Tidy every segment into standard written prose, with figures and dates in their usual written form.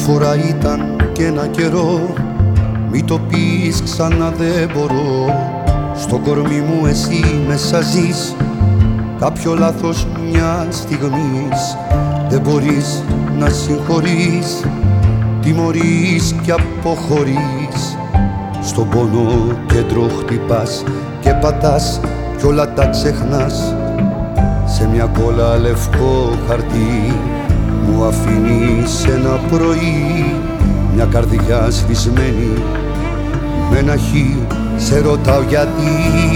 φορά ήταν κι ένα καιρό, μη το πεις ξανά δεν μπορώ. Στο κορμί μου εσύ μέσα ζεις, κάποιο λάθος μια στιγμής. Δεν μπορείς να συγχωρείς, τιμωρείς κι αποχωρείς. Στον πόνο κέντρο χτυπάς και πατάς κι όλα τα ξεχνάς. Σε μια κόλλα λευκό χαρτί μου αφήνεις ένα πρωί, μια καρδιά σβησμένη με ένα χι. Σε ρωτάω γιατί.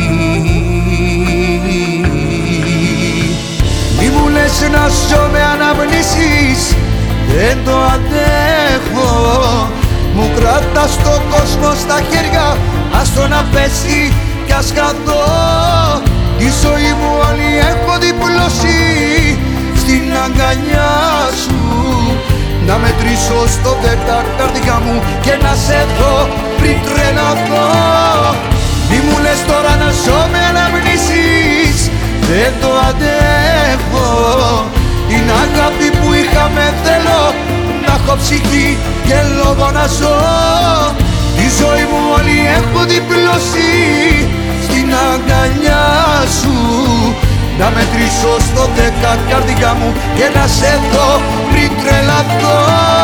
Μη μου λες να ζω με αναμνήσεις, δεν το αντέχω. Μου κρατάς το κόσμο στα χέρια, ας το να πέσει κι ας χαθώ. Τη ζωή μου όλη έχω διπλώσει στην αγκαλιά σου. Να μετρήσω στο 10 καρδιά μου και να σε δω πριν τρελαθώ. Μη μου λες τώρα να ζω με αναμνήσεις, δεν το αντέχω. Την αγάπη που είχαμε θέλω να έχω ψυχή και λόγο να ζω. Τη ζωή μου όλη έχω διπλώσει στην αγκαλιά σου. Να μετρήσω στο 10 καρδιά μου και να σε δω πριν τρελαθώ.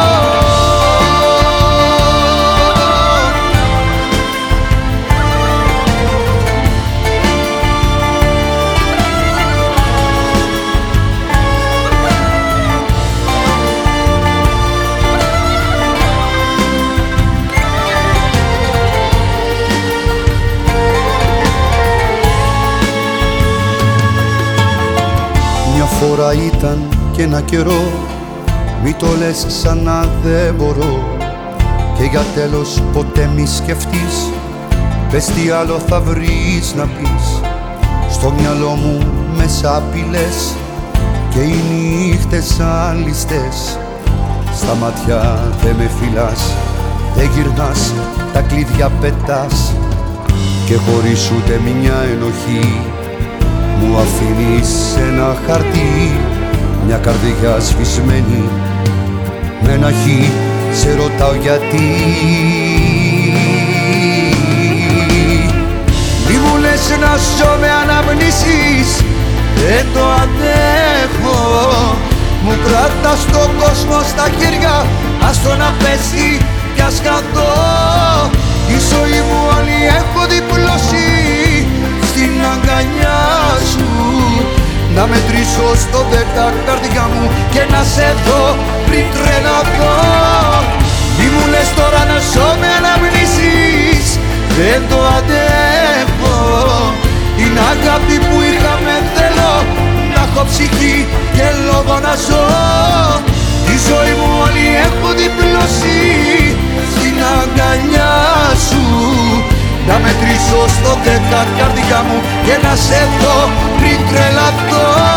Φορά ήταν και ένα καιρό, μη το λες ξανά δεν μπορώ. Και για τέλος ποτέ μη σκεφτείς, πες τι άλλο θα βρεις να πεις. Στο μυαλό μου μέσα απειλές και οι νύχτες σαν ληστές. Στα μάτια δεν με φυλάς, δεν γυρνάς, τα κλειδιά πετάς. Και χωρίς ούτε μια ενοχή μου αφήνεις ένα χαρτί, μια καρδιά σβησμένη με ένα χι. Σε ρωτάω γιατί. Μη μου λες να ζω με αναμνήσεις, δεν το αντέχω. Μου κρατάς τον κόσμο στα χέρια, ας το να πέσει κι ας χαθώ. Η ζωή μου όλη έχω διπλώσει στην αγκαλιά σου. Να μετρήσω στο 10 καρδιά μου και να σε δω πριν τρελαθώ. Μη μου λες τώρα να ζω με αναμνήσεις, δεν το αντέχω. Την αγάπη που είχαμε θέλω να έχω ψυχή και λόγο να ζω. Τη ζωή μου όλη έχω διπλώσει στην αγκαλιά σου. Να μετρήσω στο 10 καρδιά μου και να σε δω πριν τρελαθώ.